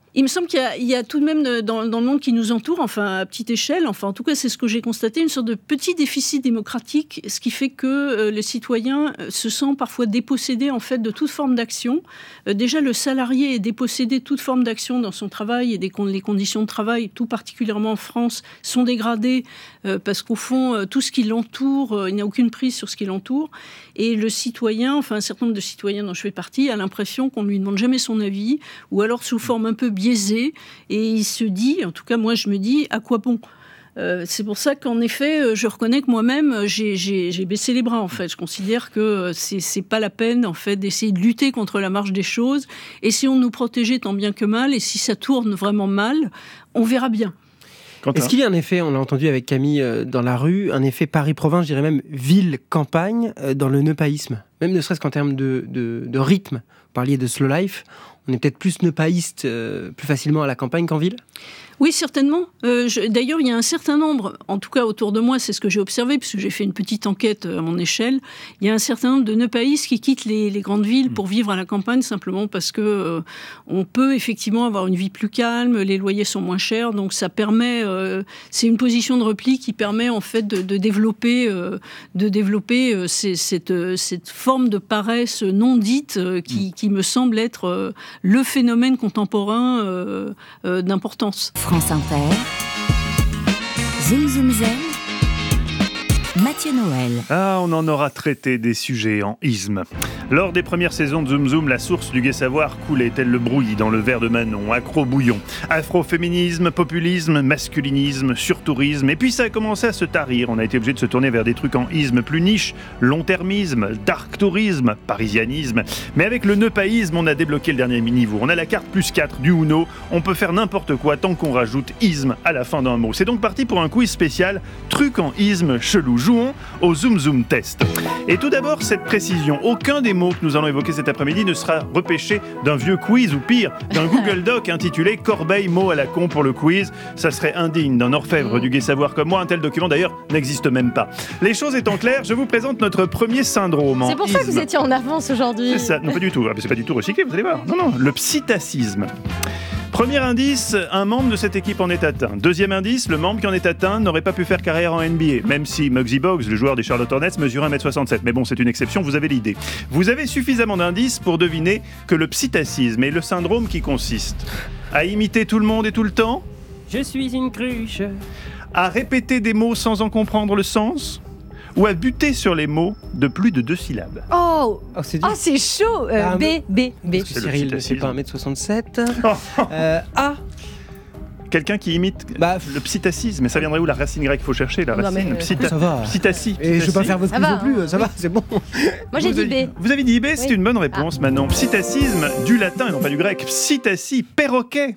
Il me semble qu'il y a tout de même dans le monde qui nous entoure, enfin à petite échelle, enfin en tout cas c'est ce que j'ai constaté, une sorte de petit déficit démocratique, ce qui fait que les citoyens se sentent parfois dépossédés en fait de toute forme d'action. Déjà le salarié est dépossédé de toute forme d'action dans son travail et les conditions de travail, tout particulièrement en France, sont dégradées parce qu'au fond tout ce qui l'entoure, il n'y a aucune prise sur ce qui l'entoure. Et le citoyen, enfin un certain nombre de citoyens dont je fais partie, a l'impression qu'on ne lui demande jamais son avis, ou alors sous forme un peu biaisée, et il se dit, en tout cas moi je me dis, à quoi bon ? C'est pour ça qu'en effet, je reconnais que moi-même, j'ai baissé les bras en fait. Je considère que c'est pas la peine en fait d'essayer de lutter contre la marche des choses. Essayons de nous protéger tant bien que mal, et si ça tourne vraiment mal, on verra bien. Est-ce qu'il y a un effet, on l'a entendu avec Camille dans la rue, un effet Paris-Province, je dirais même ville-campagne, dans le neupaïsme, même ne serait-ce qu'en termes de rythme. Vous parliez de slow life, on est peut-être plus neupaïste plus facilement à la campagne qu'en ville ? Oui, certainement. D'ailleurs, il y a un certain nombre, en tout cas autour de moi, c'est ce que j'ai observé, puisque j'ai fait une petite enquête à mon échelle, il y a un certain nombre de neupaïstes qui quittent les grandes villes pour vivre à la campagne, simplement parce que on peut effectivement avoir une vie plus calme, les loyers sont moins chers, donc ça permet, c'est une position de repli qui permet en fait de développer cette forme de paresse non dite qui me semble être le phénomène contemporain d'importance. France Inter, Zoom Zoom Zen, Mathieu Noël. Ah, on en aura traité des sujets en isme. Lors des premières saisons de Zoom Zoom, la source du gai savoir coulait tel le brouillis dans le verre de Manon, accro-bouillon. Afroféminisme, populisme, masculinisme, surtourisme, et puis ça a commencé à se tarir. On a été obligé de se tourner vers des trucs en isme plus niche, long-termisme, dark tourisme, parisianisme. Mais avec le neupaïsme, on a débloqué le dernier niveau. On a la carte +4 du Uno, on peut faire n'importe quoi tant qu'on rajoute isme à la fin d'un mot. C'est donc parti pour un quiz spécial, truc en isme chelou. Jouons au Zoom Zoom Test. Et tout d'abord, cette précision, aucun des mots que nous allons évoquer cet après-midi ne sera repêché d'un vieux quiz ou pire, d'un Google Doc intitulé « Corbeille mots à la con pour le quiz ». Ça serait indigne d'un orfèvre du gai savoir comme moi. Un tel document d'ailleurs n'existe même pas. Les choses étant claires, je vous présente notre premier syndrome en C'est pour isme. ça que vous étiez en avance aujourd'hui. C'est ça, non pas du tout. Ah, c'est pas du tout recyclé, vous allez voir. Non, le psittacisme. Premier indice, un membre de cette équipe en est atteint. Deuxième indice, le membre qui en est atteint n'aurait pas pu faire carrière en NBA, même si Muggsy Bogues, le joueur des Charlotte Hornets, mesure 1m67. Mais bon, c'est une exception, vous avez l'idée. Vous avez suffisamment d'indices pour deviner que le psittacisme est le syndrome qui consiste à imiter tout le monde et tout le temps, Je suis une cruche. à répéter des mots sans en comprendre le sens, ou à buter sur les mots de plus de 2 syllabes. Oh, c'est oh, c'est chaud. B. Parce que Cyril ne fait pas 1m67. A. Quelqu'un qui imite le psittacisme. Mais ça viendrait où la racine grecque? Il faut chercher la racine. Ça va. Psittacie. Et je vais pas faire votre quiz non plus, ça va, c'est bon. Moi j'ai dit B. Vous avez dit B, c'est une bonne réponse maintenant. Psittacisme, du latin et non pas du grec. Psittacie, perroquet.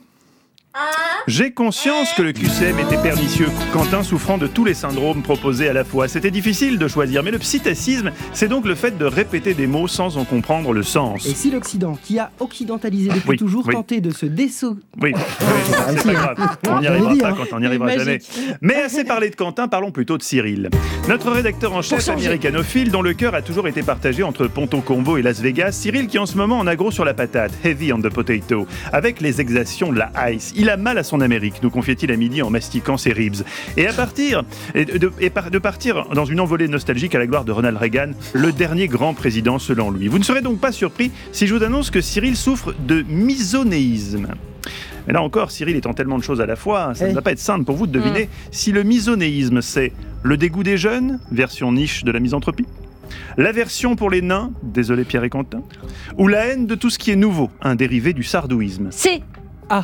J'ai conscience que le QCM était pernicieux, Quentin souffrant de tous les syndromes proposés à la fois. C'était difficile de choisir, mais le psittacisme, c'est donc le fait de répéter des mots sans en comprendre le sens. Et si l'Occident, qui a occidentalisé depuis toujours, tenté de se Oui, c'est pas grave. On n'y arrivera pas, Quentin, on n'y arrivera jamais. Mais assez parlé de Quentin, parlons plutôt de Cyril. Notre rédacteur en chef américanophile, dont le cœur a toujours été partagé entre Ponto Combo et Las Vegas, Cyril qui en ce moment en a gros sur la patate, heavy on the potato, avec les exactions de la ice. Il a mal à son Amérique, nous confiait-il à midi en mastiquant ses ribs. Et de partir dans une envolée nostalgique à la gloire de Ronald Reagan, le dernier grand président selon lui. Vous ne serez donc pas surpris si je vous annonce que Cyril souffre de misonéisme. Mais là encore, Cyril étant tellement de choses à la fois, ça ne va pas être simple pour vous de deviner si le misonéisme, c'est le dégoût des jeunes, version niche de la misanthropie, l'aversion pour les nains, désolé Pierre et Quentin, ou la haine de tout ce qui est nouveau, un dérivé du sardouisme. C. A.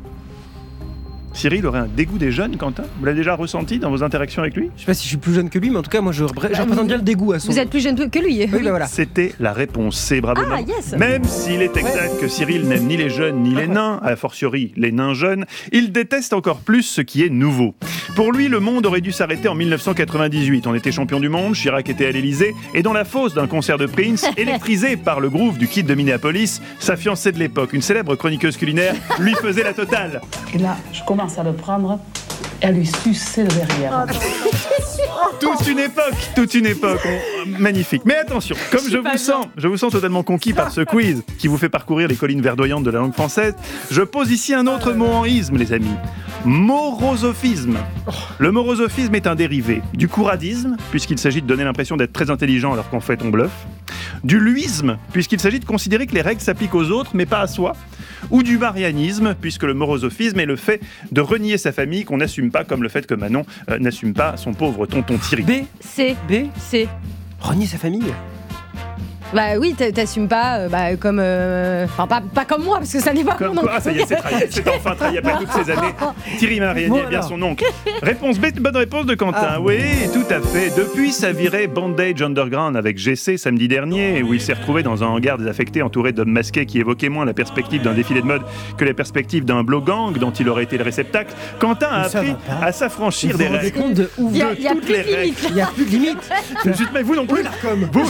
Cyril aurait un dégoût des jeunes, Quentin? Vous l'avez déjà ressenti dans vos interactions avec lui? Je sais pas si je suis plus jeune que lui, mais en tout cas, moi, je représente bien le dégoût à son... Vous êtes plus jeune que lui. Oui, bah voilà. C'était la réponse C, bravo. Ah, yes. Même s'il est exact que Cyril n'aime ni les jeunes ni les nains, a fortiori les nains jeunes, il déteste encore plus ce qui est nouveau. Pour lui, le monde aurait dû s'arrêter en 1998. On était champion du monde, Chirac était à l'Elysée, et dans la fosse d'un concert de Prince, électrisé par le groove du Kid de Minneapolis, sa fiancée de l'époque, une célèbre chroniqueuse culinaire, lui faisait la totale. Et là, je commence à le prendre et à lui sucer le derrière. Toute une époque. Magnifique. Mais attention, comme je vous sens totalement conquis par ce quiz qui vous fait parcourir les collines verdoyantes de la langue française, je pose ici un autre mot en isme, les amis. Morosophisme. Le morosophisme est un dérivé du couradisme, puisqu'il s'agit de donner l'impression d'être très intelligent alors qu'en fait on bluffe. Du luisme, puisqu'il s'agit de considérer que les règles s'appliquent aux autres mais pas à soi. Ou du marianisme, puisque le morosophisme est le fait de renier sa famille qu'on n'assume pas, comme le fait que Manon n'assume pas son pauvre tonton Thierry. C. Renier sa famille. Bah oui, t'assumes pas, comme... Enfin, pas comme moi, parce que ça n'est pas mon oncle. Ah, ça y est, c'est enfin trahi après toutes ces années. Thierry Mariani est bien son oncle. Réponse B, bonne réponse de Quentin. Oui, tout à fait. Depuis sa virée Bandage Underground avec GC samedi dernier, où il s'est retrouvé dans un hangar désaffecté entouré d'hommes masqués qui évoquaient moins la perspective d'un défilé de mode que la perspective d'un blow-gang dont il aurait été le réceptacle, Quentin a appris à s'affranchir des règles. Il y a toutes les règles. Il n'y a plus de limite. Mais vous non plus. Vous.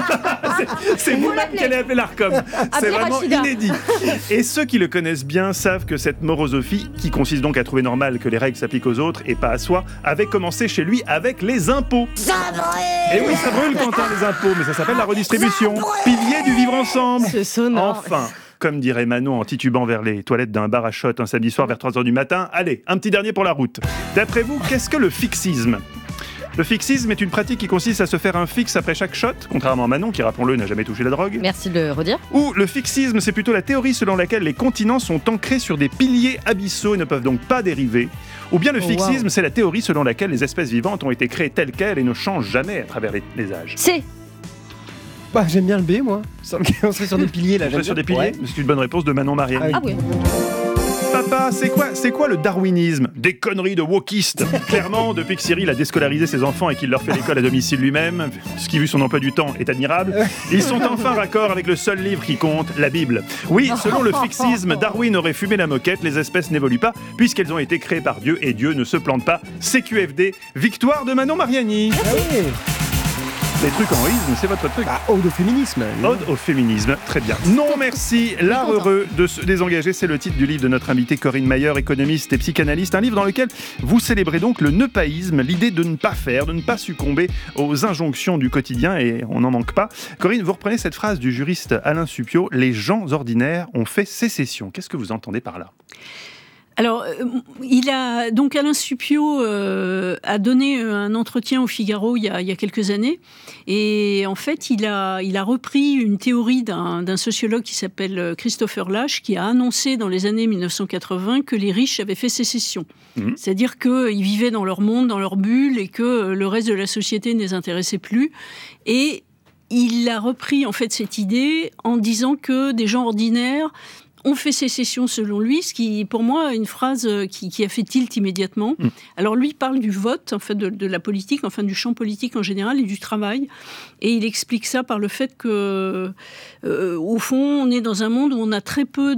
C'est vous-même qui allez appeler l'Arcom. C'est vraiment inédit. Et ceux qui le connaissent bien savent que cette morosophie, qui consiste donc à trouver normal que les règles s'appliquent aux autres et pas à soi, avait commencé chez lui avec les impôts. Ça brûle. Et oui, ça brûle, Quentin, les impôts, mais ça s'appelle la redistribution. Pilier du vivre ensemble. Ce sonore. Enfin, comme dirait Manon en titubant vers les toilettes d'un bar à shot un samedi soir vers 3h du matin, allez, un petit dernier pour la route. D'après vous, qu'est-ce que le fixisme ? Le fixisme est une pratique qui consiste à se faire un fixe après chaque shot, contrairement à Manon qui, rappelons-le, n'a jamais touché la drogue. Merci de le redire. Ou le fixisme, c'est plutôt la théorie selon laquelle les continents sont ancrés sur des piliers abyssaux et ne peuvent donc pas dériver. Ou bien le fixisme, c'est la théorie selon laquelle les espèces vivantes ont été créées telles quelles et ne changent jamais à travers les âges. C. Bah, j'aime bien le B, moi. On serait sur des piliers, là. On serait sur des piliers. C'est une bonne réponse de Manon Mariani. Ah oui. Papa, c'est quoi le darwinisme ? Des conneries de wokistes. Clairement, depuis que Cyril a déscolarisé ses enfants et qu'il leur fait l'école à domicile lui-même, ce qui, vu son emploi du temps, est admirable, ils sont enfin raccord avec le seul livre qui compte, la Bible. Oui, selon le fixisme, Darwin aurait fumé la moquette, les espèces n'évoluent pas, puisqu'elles ont été créées par Dieu, et Dieu ne se plante pas. CQFD, victoire de Manon Mariani. Ah oui. Les trucs en isme, c'est votre truc. Ode au féminisme. Ode au féminisme, très bien. Non merci, l'art heureux de se désengager, c'est le titre du livre de notre invitée Corinne Mayer, économiste et psychanalyste. Un livre dans lequel vous célébrez donc le neupaïsme, l'idée de ne pas faire, de ne pas succomber aux injonctions du quotidien, et on n'en manque pas. Corinne, vous reprenez cette phrase du juriste Alain Supiot, « Les gens ordinaires ont fait sécession ». Qu'est-ce que vous entendez par là ? Alors, Alain Supiot a donné un entretien au Figaro il y a quelques années, et en fait, il a repris une théorie d'un sociologue qui s'appelle Christopher Lasch, qui a annoncé dans les années 1980 que les riches avaient fait sécession. C'est-à-dire qu'ils vivaient dans leur monde, dans leur bulle, et que le reste de la société ne les intéressait plus. Et il a repris en fait cette idée en disant que des gens ordinaires ont fait sécession selon lui, ce qui, pour moi, est une phrase qui a fait tilt immédiatement. Alors lui parle du vote, en fait, de la politique, enfin du champ politique en général et du travail. Et il explique ça par le fait que, au fond, on est dans un monde où on a très peu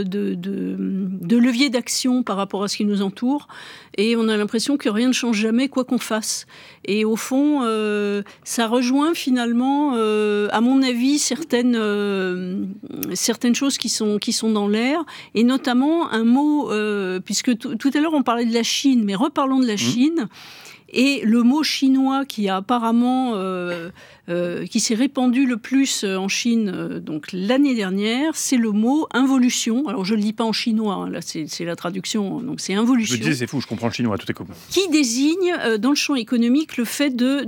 de leviers d'action par rapport à ce qui nous entoure. Et on a l'impression que rien ne change jamais, quoi qu'on fasse. Et au fond, ça rejoint finalement, à mon avis, certaines choses qui sont dans l'air, et notamment un mot, puisque tout à l'heure on parlait de la Chine, mais reparlons de la Chine, et le mot chinois qui a apparemment, qui s'est répandu le plus en Chine donc l'année dernière, c'est le mot involution. Alors je ne le dis pas en chinois, hein, là c'est la traduction, donc c'est involution. Je me dis c'est fou, je comprends le chinois, tout est cool. Qui désigne dans le champ économique le fait de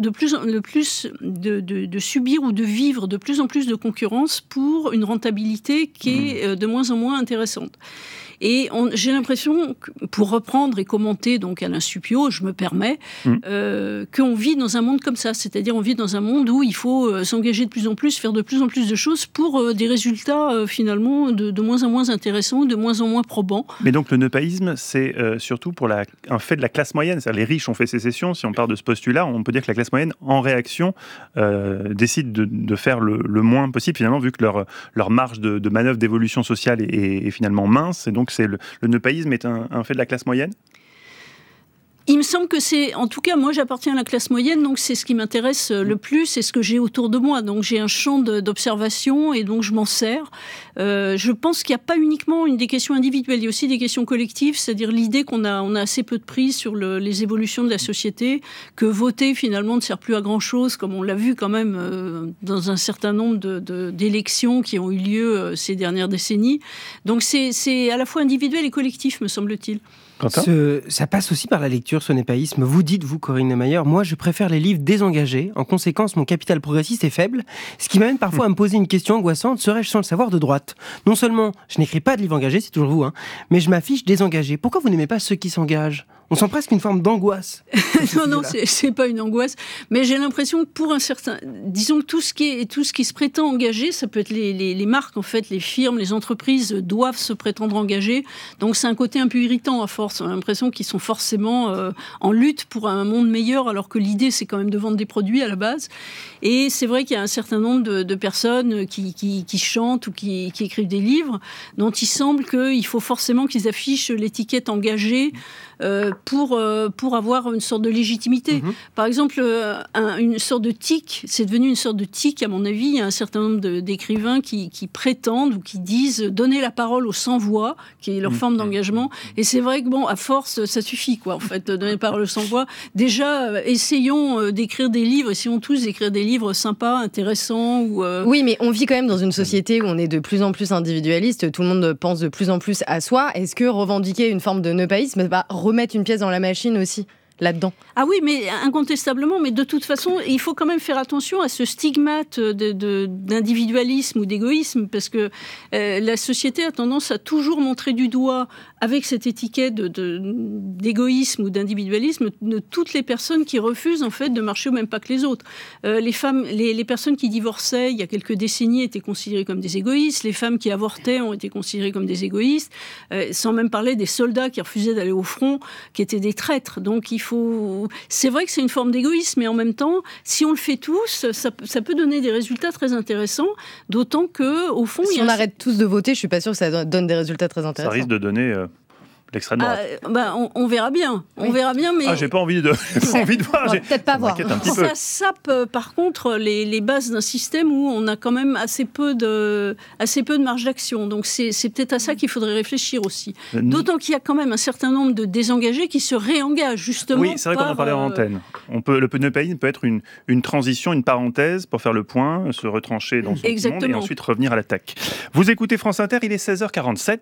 subir ou de vivre de plus en plus de concurrence pour une rentabilité qui est de moins en moins intéressante. Et j'ai l'impression, pour reprendre et commenter donc Alain Supiot, je me permets, qu'on vit dans un monde comme ça. C'est-à-dire on vit dans un monde où il faut s'engager de plus en plus, faire de plus en plus de choses pour des résultats finalement de moins en moins intéressants, de moins en moins probants. Mais donc le neupaïsme, c'est surtout pour un fait de la classe moyenne. C'est-à-dire les riches ont fait sécession. Si on part de ce postulat, on peut dire que la classe moyenne, en réaction, décide de faire le moins possible, finalement, vu que leur marge de manœuvre d'évolution sociale est finalement mince. Et donc le neupaïsme est un fait de la classe moyenne ? Il me semble que c'est, en tout cas, moi j'appartiens à la classe moyenne, donc c'est ce qui m'intéresse le plus, c'est ce que j'ai autour de moi. Donc j'ai un champ d'observation et donc je m'en sers. Je pense qu'il n'y a pas uniquement des questions individuelles, il y a aussi des questions collectives, c'est-à-dire l'idée qu'on a assez peu de prise sur les évolutions de la société, que voter finalement ne sert plus à grand-chose, comme on l'a vu quand même dans un certain nombre d'élections qui ont eu lieu ces dernières décennies. Donc c'est à la fois individuel et collectif, me semble-t-il. Ça passe aussi par la lecture, ce népaïsme. Vous dites, vous, Corinne Lemayer, moi je préfère les livres désengagés. En conséquence, mon capital progressiste est faible, ce qui m'amène parfois à me poser une question angoissante, serais-je sans le savoir de droite ? Non seulement je n'écris pas de livres engagés, c'est toujours vous, mais je m'affiche désengagé. Pourquoi vous n'aimez pas ceux qui s'engagent ? On sent presque une forme d'angoisse. Non, c'est pas une angoisse, mais j'ai l'impression que pour un certain... Disons que tout ce qui se prétend engagé, ça peut être les marques, en fait, les firmes, les entreprises doivent se prétendre engagées. Donc c'est un côté un peu irritant à force. On a l'impression qu'ils sont forcément en lutte pour un monde meilleur, alors que l'idée, c'est quand même de vendre des produits à la base. Et c'est vrai qu'il y a un certain nombre de personnes qui chantent ou qui écrivent des livres, dont il semble qu'il faut forcément qu'ils affichent l'étiquette engagée pour avoir une sorte de légitimité. Par exemple, une sorte de tic, c'est devenu une sorte de tic, à mon avis. Il y a un certain nombre d'écrivains qui prétendent ou qui disent donner la parole aux sans-voix, qui est leur forme d'engagement. Et c'est vrai que, à force, ça suffit, quoi, en fait, donner la parole aux sans-voix. Déjà, essayons d'écrire des livres, essayons tous d'écrire des livres sympas, intéressants. Oui, mais on vit quand même dans une société où on est de plus en plus individualiste, tout le monde pense de plus en plus à soi. Est-ce que revendiquer une forme de neupaïsme va remettre une pièce dans la machine aussi là-dedans? Ah oui, mais incontestablement, mais de toute façon, il faut quand même faire attention à ce stigmate d'individualisme ou d'égoïsme, parce que la société a tendance à toujours montrer du doigt, avec cette étiquette d'égoïsme ou d'individualisme, de toutes les personnes qui refusent en fait de marcher au même pas que les autres. Les femmes, les personnes qui divorçaient il y a quelques décennies étaient considérées comme des égoïstes, les femmes qui avortaient ont été considérées comme des égoïstes, sans même parler des soldats qui refusaient d'aller au front, qui étaient des traîtres. Donc c'est vrai que c'est une forme d'égoïsme, mais en même temps, si on le fait tous, ça peut donner des résultats très intéressants, d'autant que au fond, si on arrête tous de voter, je suis pas sûre que ça donne des résultats très intéressants. Ça risque de donner l'extrême droite. On verra bien. On verra bien, mais j'ai pas envie de voir. Peut-être pas voir. Ça sape par contre les bases d'un système où on a quand même assez peu de marge d'action. Donc c'est peut-être à ça qu'il faudrait réfléchir aussi. D'autant qu'il y a quand même un certain nombre de désengagés qui se réengagent justement. Oui, c'est vrai qu'on en parlait en antenne. Le neupaïsme peut être une transition, une parenthèse pour faire le point, se retrancher dans son monde et ensuite revenir à l'attaque. Vous écoutez France Inter, il est 16h47.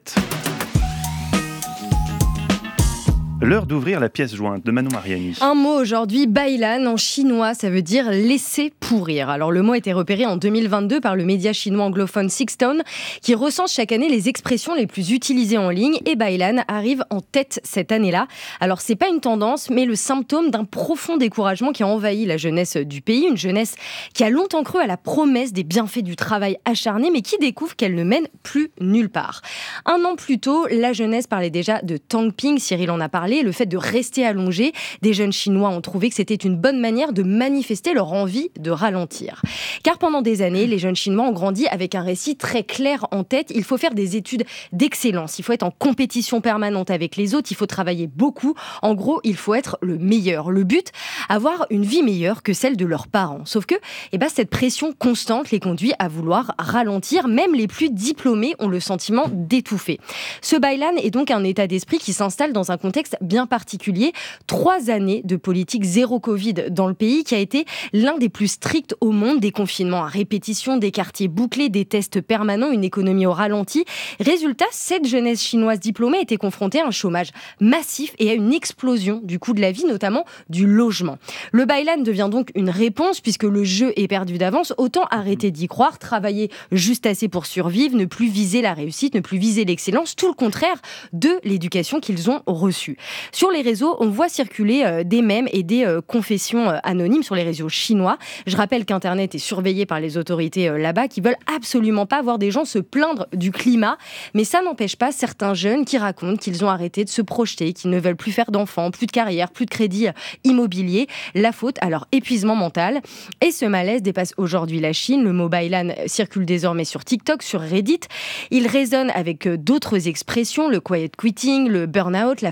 L'heure d'ouvrir la pièce jointe de Manon Mariani. Un mot aujourd'hui, bailan, en chinois, ça veut dire laisser pourrir. Alors le mot a été repéré en 2022 par le média chinois anglophone Sixtone, qui recense chaque année les expressions les plus utilisées en ligne, et bailan arrive en tête cette année-là. Alors c'est pas une tendance, mais le symptôme d'un profond découragement qui a envahi la jeunesse du pays, une jeunesse qui a longtemps cru à la promesse des bienfaits du travail acharné, mais qui découvre qu'elle ne mène plus nulle part. Un an plus tôt, la jeunesse parlait déjà de tangping, Cyril en a parlé. Le fait de rester allongé, des jeunes Chinois ont trouvé que c'était une bonne manière de manifester leur envie de ralentir. Car pendant des années, les jeunes Chinois ont grandi avec un récit très clair en tête. Il faut faire des études d'excellence, il faut être en compétition permanente avec les autres, il faut travailler beaucoup. En gros, il faut être le meilleur. Le but, avoir une vie meilleure que celle de leurs parents. Sauf que cette pression constante les conduit à vouloir ralentir. Même les plus diplômés ont le sentiment d'étouffer. Ce bailan est donc un état d'esprit qui s'installe dans un contexte bien particulier. 3 années de politique zéro Covid dans le pays qui a été l'un des plus stricts au monde, des confinements à répétition, des quartiers bouclés, des tests permanents, une économie au ralenti. Résultat, cette jeunesse chinoise diplômée était confrontée à un chômage massif et à une explosion du coût de la vie, notamment du logement. Le bailan devient donc une réponse puisque le jeu est perdu d'avance. Autant arrêter d'y croire, travailler juste assez pour survivre, ne plus viser la réussite, ne plus viser l'excellence, tout le contraire de l'éducation qu'ils ont reçue. Sur les réseaux, on voit circuler des mèmes et des confessions anonymes sur les réseaux chinois. Je rappelle qu'Internet est surveillé par les autorités là-bas qui veulent absolument pas voir des gens se plaindre du climat. Mais ça n'empêche pas certains jeunes qui racontent qu'ils ont arrêté de se projeter, qu'ils ne veulent plus faire d'enfants, plus de carrière, plus de crédit immobilier. La faute à leur épuisement mental. Et ce malaise dépasse aujourd'hui la Chine. Le mot bailan circule désormais sur TikTok, sur Reddit. Il résonne avec d'autres expressions, le quiet quitting, le burn-out, la fatigue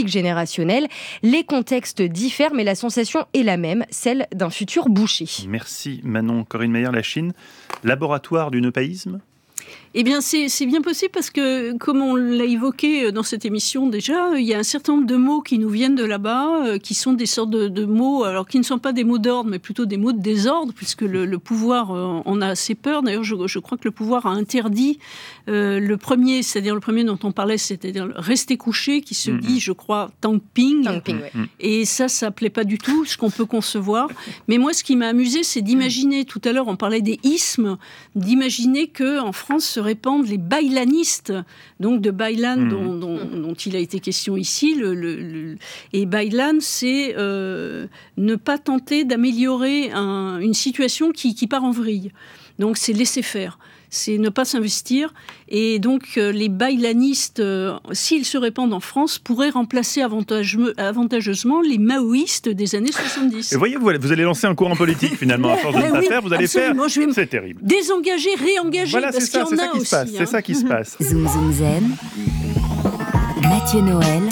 politique générationnelle. Les contextes diffèrent, mais la sensation est la même, celle d'un futur bouché. Merci Manon. Corinne Mayer, la Chine, laboratoire du neupaïsme ? Eh bien, c'est bien possible parce que, comme on l'a évoqué dans cette émission déjà, il y a un certain nombre de mots qui nous viennent de là-bas, qui sont des sortes de mots, alors qui ne sont pas des mots d'ordre, mais plutôt des mots de désordre, puisque le pouvoir en a assez peur. D'ailleurs, je crois que le pouvoir a interdit le premier, c'est-à-dire le premier dont on parlait, c'est-à-dire rester couché, qui se dit, je crois, Tangping. Ouais. Et ça plaît pas du tout, ce qu'on peut concevoir. Mais moi, ce qui m'a amusé, c'est d'imaginer, tout à l'heure, on parlait des ismes, d'imaginer qu'en France se répandent les bailanistes, donc de Bailan dont il a été question ici. Et Bailan, c'est ne pas tenter d'améliorer une situation qui part en vrille. Donc c'est laisser faire. C'est ne pas s'investir. Et donc, les bailanistes, s'ils se répandent en France, pourraient remplacer avantageusement les maoïstes des années 70. Et voyez, vous allez lancer un courant politique, finalement, à force de ne pas faire, vous allez absolument. faire... C'est terrible. Désengager, réengager, voilà, parce qu'il y en a aussi. C'est ça qui se passe. Zoom Zoom Zen, Mathieu Noël,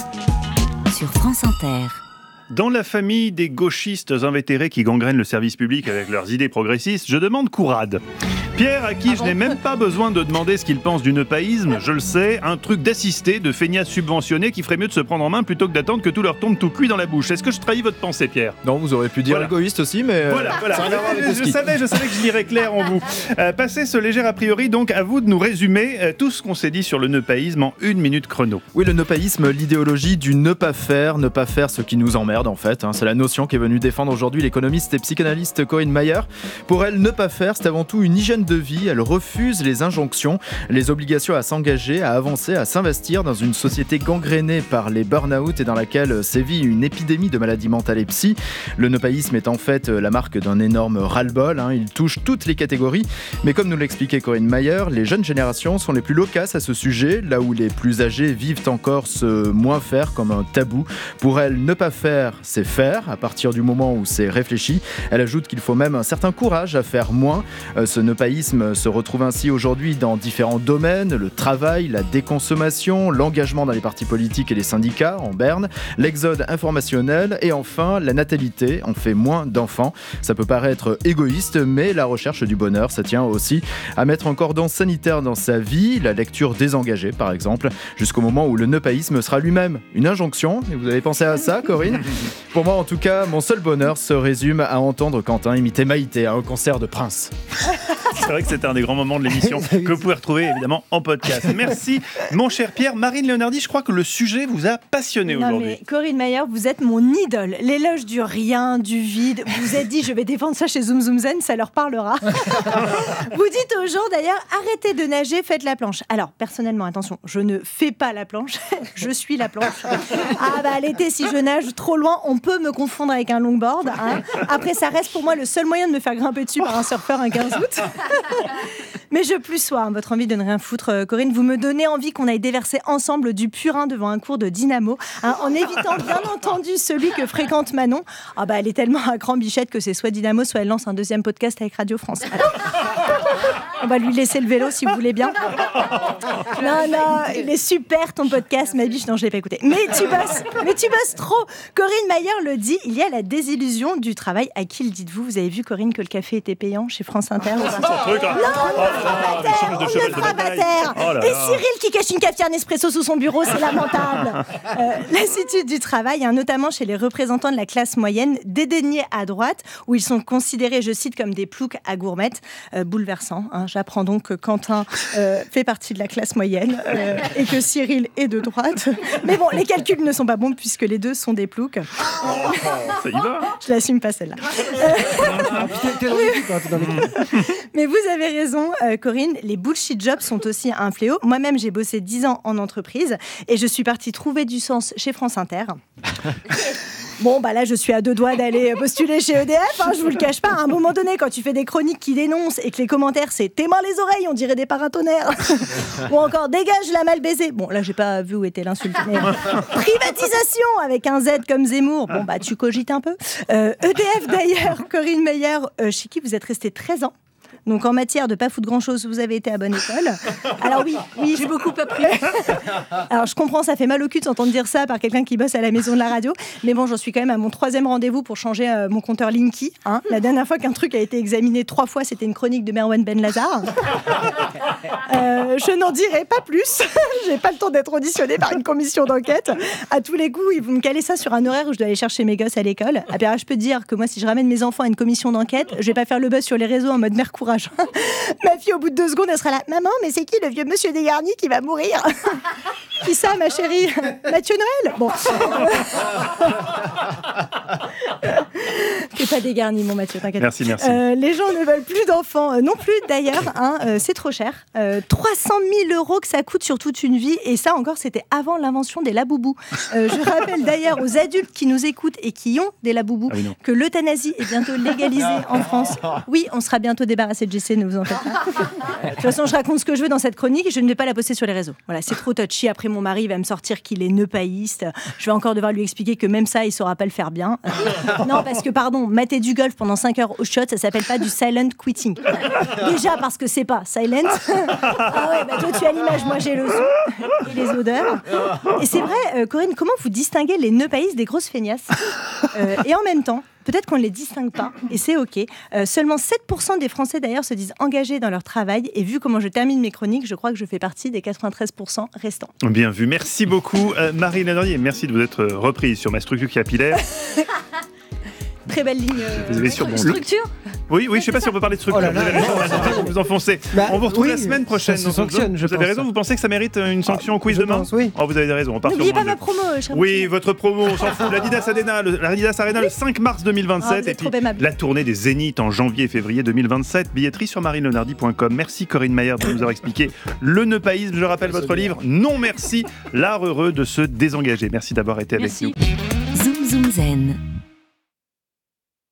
sur France Inter. Dans la famille des gauchistes invétérés qui gangrènent le service public avec leurs idées progressistes, je demande Courade. Pierre, à qui je n'ai même pas besoin de demander ce qu'il pense du neupaïsme, je le sais, un truc d'assisté, de feignasses subventionnés qui ferait mieux de se prendre en main plutôt que d'attendre que tout leur tombe tout cuit dans la bouche. Est-ce que je trahis votre pensée, Pierre ? Non, vous aurez pu dire égoïste aussi, mais... Voilà. Ça n'a rien à voir avec le Je ski. savais que je lirais clair en vous. Passez ce léger a priori, donc à vous de nous résumer tout ce qu'on s'est dit sur le neupaïsme en 1 minute chrono. Oui, le neupaïsme, l'idéologie du ne pas faire ce qui nous emmerde en fait. C'est la notion qu'est venue défendre aujourd'hui l'économiste et psychanalyste Corinne Mayer. Pour elle, ne pas faire, c'est avant tout une hygiène de vie. Elle refuse les injonctions, les obligations à s'engager, à avancer, à s'investir dans une société gangrénée par les burn-out et dans laquelle sévit une épidémie de maladies mentales et psy. Le neupaïsme est en fait la marque d'un énorme ras-le-bol. Il touche toutes les catégories. Mais comme nous l'expliquait Corinne Mayer, les jeunes générations sont les plus loquaces à ce sujet, là où les plus âgés vivent encore ce moins faire comme un tabou. Pour elle, ne pas faire, c'est faire, à partir du moment où c'est réfléchi. Elle ajoute qu'il faut même un certain courage à faire moins. Ce neupaïsme se retrouve ainsi aujourd'hui dans différents domaines, le travail, la déconsommation, l'engagement dans les partis politiques et les syndicats en berne, l'exode informationnel et enfin la natalité. On fait moins d'enfants. Ça peut paraître égoïste, mais la recherche du bonheur, ça tient aussi à mettre un cordon sanitaire dans sa vie, la lecture désengagée par exemple, jusqu'au moment où le neupaïsme sera lui-même une injonction. Et vous avez pensé à ça, Corinne ? Pour moi, en tout cas, mon seul bonheur se résume à entendre Quentin imiter Maïté à un concert de Prince. C'est vrai que c'était un des grands moments de l'émission que vous pouvez retrouver évidemment en podcast. Merci mon cher Pierre. Marine Leonardi, je crois que le sujet vous a passionné aujourd'hui. Mais Corinne Mayer, vous êtes mon idole. L'éloge du rien, du vide. Vous vous êtes dit, je vais défendre ça chez Zoom Zoom Zen, ça leur parlera. Vous dites aux gens d'ailleurs, arrêtez de nager, faites la planche. Alors personnellement, attention, je ne fais pas la planche, je suis la planche. Ah bah l'été, si je nage trop loin, on peut me confondre avec un longboard. Après, ça reste pour moi le seul moyen de me faire grimper dessus par un surfeur un 15 août. Mais je plus sois votre envie de ne rien foutre, Corinne. Vous me donnez envie qu'on aille déverser ensemble du purin devant un cours de dynamo, en évitant bien entendu celui que fréquente Manon. Ah bah elle est tellement à cran bichette que c'est soit dynamo, soit elle lance un deuxième podcast avec Radio France. Alors, on va lui laisser le vélo si vous voulez bien. Non, il est super ton podcast, ma biche. Non, je l'ai pas écouté. Mais tu bosses trop. Corinne Mayer le dit, il y a la désillusion du travail. À qui le dites-vous ? Vous avez vu, Corinne, que le café était payant chez France Inter ? C'est son truc, hein. On ne frappe à terre. Et Cyril qui cache une cafetière Nespresso sous son bureau, c'est lamentable. Lassitude du travail, notamment chez les représentants de la classe moyenne, dédaignés à droite, où ils sont considérés, je cite, comme des ploucs à gourmettes. Bouleversant. J'apprends donc que Quentin fait partie de la classe moyenne et que Cyril est de droite. Mais bon, les calculs ne sont pas bons puisque les deux sont des ploucs. Ça y va. Je l'assume pas celle-là. Mais vous avez raison, Corinne, les bullshit jobs sont aussi un fléau. Moi-même, j'ai bossé 10 ans en entreprise et je suis partie trouver du sens chez France Inter. Bon, bah là, je suis à 2 doigts d'aller postuler chez EDF, je vous le cache pas. À un moment donné, quand tu fais des chroniques qui dénoncent et que les commentaires, c'est tes mains les oreilles, on dirait des paratonnerres. Ou encore, dégage la mal baisée. Bon, là, j'ai pas vu où était l'insulte. Mais privatisation avec un Z comme Zemmour. Bon, bah, tu cogites un peu. EDF, d'ailleurs, Corinne Mayer, chez qui vous êtes resté 13 ans. Donc en matière de pas foutre grand-chose, vous avez été à bonne école. Alors oui, j'ai beaucoup appris. Alors je comprends, ça fait mal au cul de s'entendre dire ça par quelqu'un qui bosse à la maison de la radio. Mais bon, j'en suis quand même à mon 3e rendez-vous pour changer mon compteur Linky. Hein. La dernière fois qu'un truc a été examiné 3 fois, c'était une chronique de Merwan Ben Lazar. Je n'en dirai pas plus. J'ai pas le temps d'être auditionnée par une commission d'enquête. À tous les coups, ils vont me caler ça sur un horaire où je dois aller chercher mes gosses à l'école. Ah ben, je peux te dire que moi, si je ramène mes enfants à une commission d'enquête, je vais pas faire le buzz sur les réseaux en mode mère courage. Ma fille, au bout de 2 secondes, elle sera là. Maman, mais c'est qui le vieux monsieur Desgarnis qui va mourir? Qui ça, ma chérie? Mathieu Noël? Bon. T'es pas dégarni, mon Mathieu, t'inquiète. Merci. Les gens ne veulent plus d'enfants, non plus d'ailleurs, hein, c'est trop cher. 300 000 € que ça coûte sur toute une vie, et ça encore, c'était avant l'invention des laboubous. Je rappelle d'ailleurs aux adultes qui nous écoutent et qui ont des laboubous que l'euthanasie est bientôt légalisée en France. Oui, on sera bientôt débarrassé de GC, ne vous en faites pas. De toute façon, je raconte ce que je veux dans cette chronique et je ne vais pas la poster sur les réseaux. Voilà, c'est trop touchy. Après, mon mari va me sortir qu'il est neupaïste. Je vais encore devoir lui expliquer que même ça, il saura pas le faire bien. Non, parce que, pardon, mater du golf pendant 5 heures au shot, ça s'appelle pas du silent quitting. Déjà parce que c'est pas silent. Ah ouais, bah toi, tu as l'image, moi j'ai le son et les odeurs. Et c'est vrai, Corinne, comment vous distinguez les neupaïstes des grosses feignasses? Et en même temps, peut-être qu'on ne les distingue pas, et c'est OK. Seulement 7% des Français, d'ailleurs, se disent engagés dans leur travail. Et vu comment je termine mes chroniques, je crois que je fais partie des 93% restants. Bien vu. Merci beaucoup, Marie Ladorier. Merci de vous être reprise sur ma structure capillaire. Très belle ligne. Vous avez sur structure? Oui, je ne sais pas si on peut parler de structure. Vous avez raison, vous enfoncez. On vous retrouve la semaine prochaine. Ça se sanctionne, vous avez raison, vous pensez que ça mérite une sanction au quiz demain? Oui. Oh, vous avez raison. N'oubliez pas ma promo, cher Oui, votre promo, on s'en fout. L'Adidas Arena le 5 mars 2027. Et puis la tournée des Zéniths en janvier et février 2027. Billetterie sur marilenardi.com. Merci Corinne Mayer de nous avoir expliqué le neupaïsme. Je rappelle votre livre Non merci, l'art heureux de se désengager. Merci d'avoir été avec nous. Zoom Zoom Zen.